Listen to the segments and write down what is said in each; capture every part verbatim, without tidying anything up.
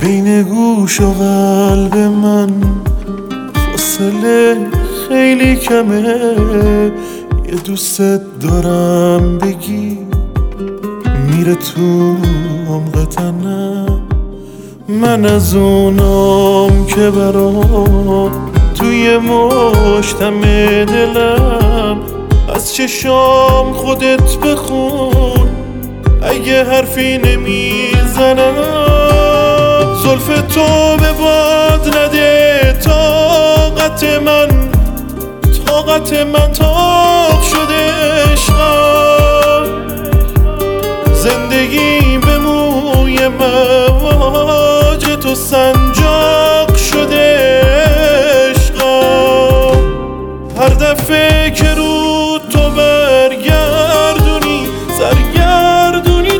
بین گوش و قلب من فاصله خیلی کمه. یه دوست دارم بگی میره تو عمق تنم. من از اونام که برام توی مشتم دلم. از چشام خودت بخون اگه حرفی نمیزنم. زلف تو به باد نده طاقت من، طاقت من طاق شده عشقم. زندگی به موی مواج تو سنجاق شده عشقم. هر دفعه که رو تو برگردونی سرگردونی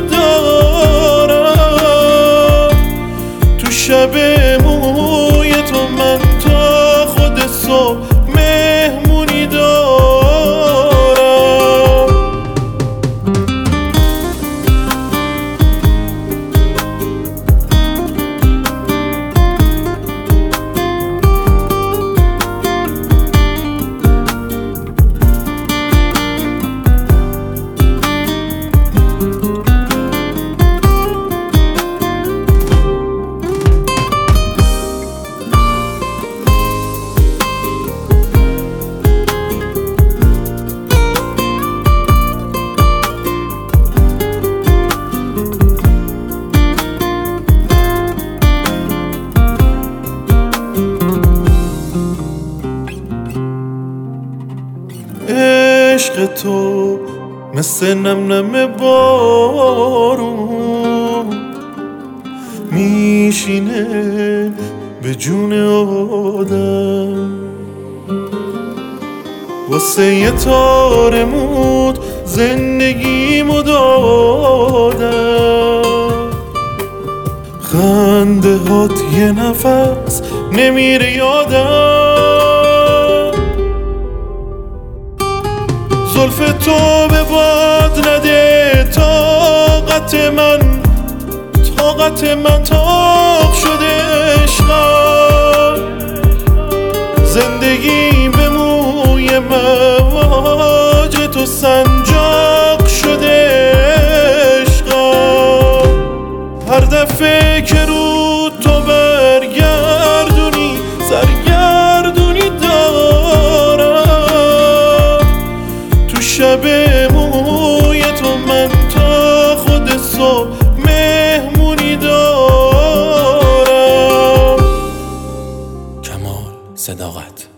دارم. تو شب موی تو من تا خود صبح مهمونی دارم. عشق تو مثل نم نم بارون میشینه به جون آدم. واسه یه تار مود زندگیمو دادم. خنده هات یه نفس نمیره یادم. زلف تو به باد نده طاقت من، طاقت من طاق شده عشقم. زندگی به موی مواج تو سنجاق شده عشقم. هر دفعه که رو تو برگردونی سرگردونی دارم. تو شب موی تو من تا خود صبح مهمونی دارم. کمال صداقت.